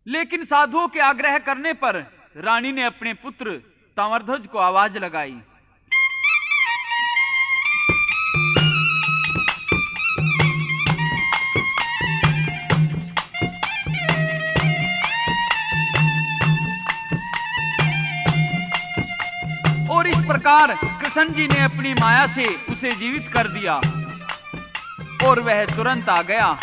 लेकिन साधुओं के आग्रह करने पर रानी ने अपने पुत्र ताम्रध्वज को आवाज लगाई। और इस प्रकार कृष्ण जी ने अपनी माया से उसे जीवित कर दिया और वह तुरंत आ गया।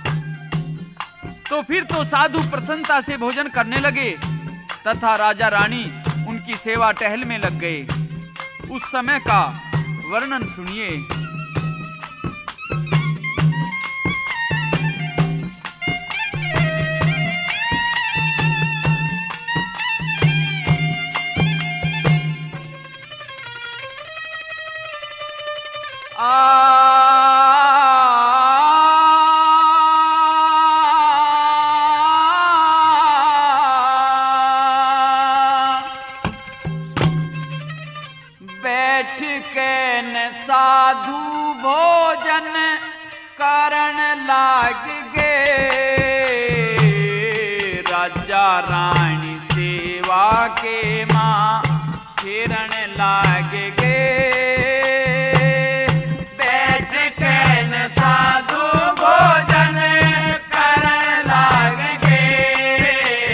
तो फिर तो साधु प्रसन्नता से भोजन करने लगे तथा राजा रानी उनकी सेवा टहल में लग गए। उस समय का वर्णन सुनिए। बैठ के न साधु भोजन करण लाग गए, राजा रानी सेवा के मां फिरन लाग गए। बैठ के न साधु भोजन करण लाग गए,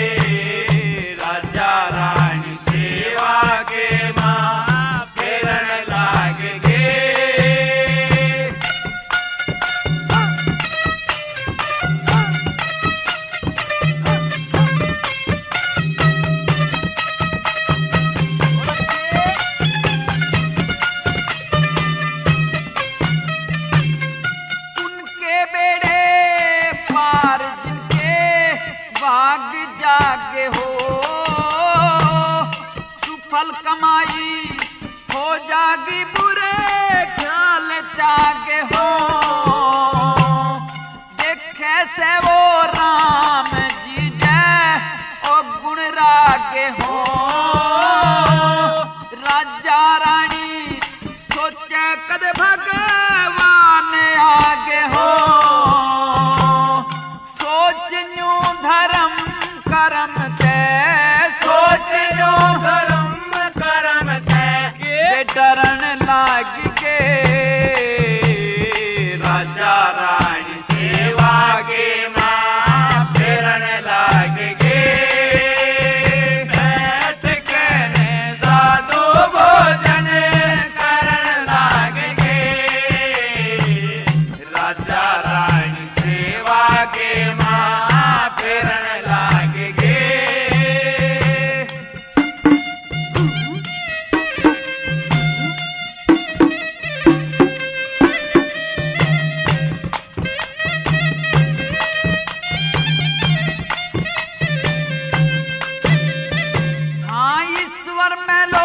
राजा रानी सेवा के मां फिरन लाग गए। भाग जागे हो सुफल कमाई हो जागी, बुरे ख्याल जागे हो। देखे से वो राम जी जय ओ गुण रागे हो। राजा रानी सोचे कद भगवान आगे हो। सोच न्यू धर्म करम से, सोच न्यू धर्म करम से ये डरन लाग के, राजा रानी सेवा के मां फिरन लाग के। बैठ के ने साधु भोजन करन लाग के, राजा रानी सेवा के मां फिरन लाग के। हाँ ईश्वर में लो,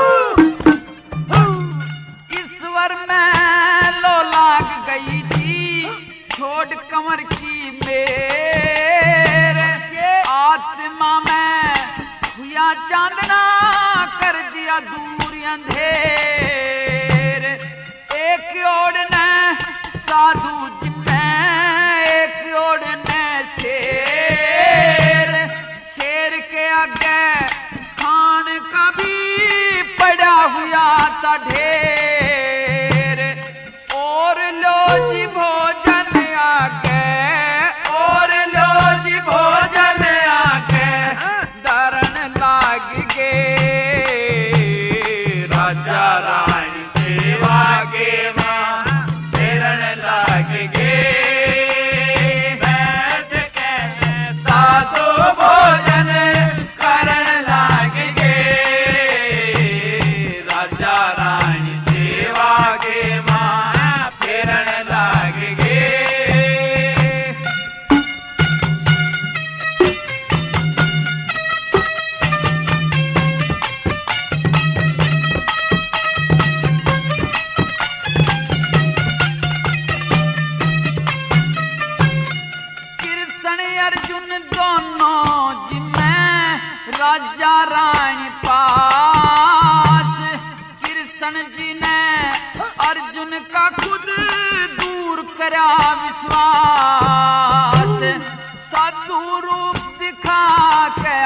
ईश्वर में लो लाग गई जी, छोड़ कमर की मेर। आत्मा में हुआ चांदना कर दिया दूर अंधेर। एक ओर ने साधु जी में, एक ओर ने शेर। शेर के आगे खान का भी पड़ा हुआ था ढेर। और लो जी भोजन आगे, और लो जी भोजन आगे दरन लाग के, राजा रानी सेवा के मां फिरन लाग के। बैठ के साधु भोजन करन लाग के, राजा रानी सेवा के मां फिरन लाग के। कृष्ण अर्जुन दोनों जिन्हें राजा रानी पास। कृष्ण जी ने अर्जुन का खुद दूर करा विश्वास। साधु रूप दिखा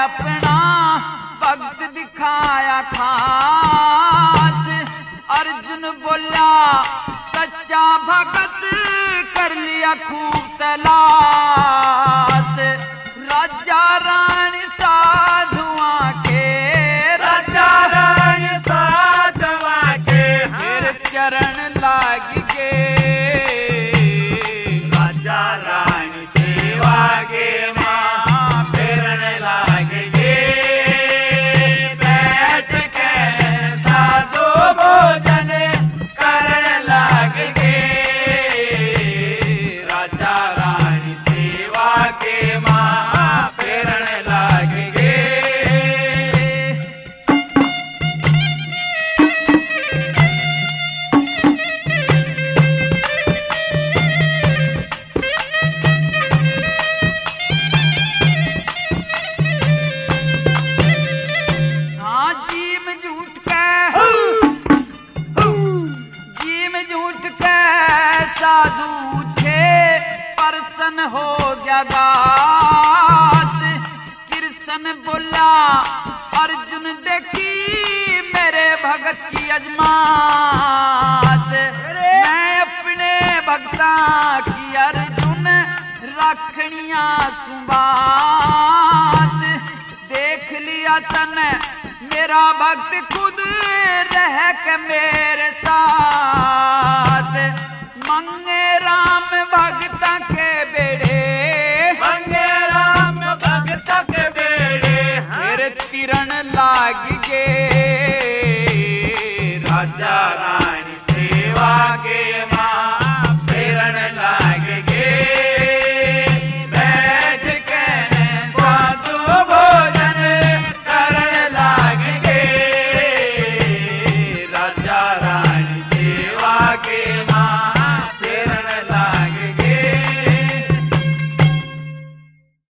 अपना भक्त दिखाया खास। अर्जुन बोला सच्चा भगत कर लिया खूब तलाश। राजा रानी साधुआ के, राजा रानी साधुआ के फिर चरण लाग गे। राजा रानी सेवा के मां फेरन लाग गे। बैठ के साधु भोजन करन लाग गे। राजा रानी सेवा के मां फेरन लाग गे। हाँ जी में झूठ के साधु छे परसन हो गया गात। कृष्ण बोला अर्जुन देखी मेरे भगत की अजमात। मैं अपने भक्ता की अर्जुन रखनिया सुबात। देख लिया तने मेरा भक्त खुद रह के मेरे साथ।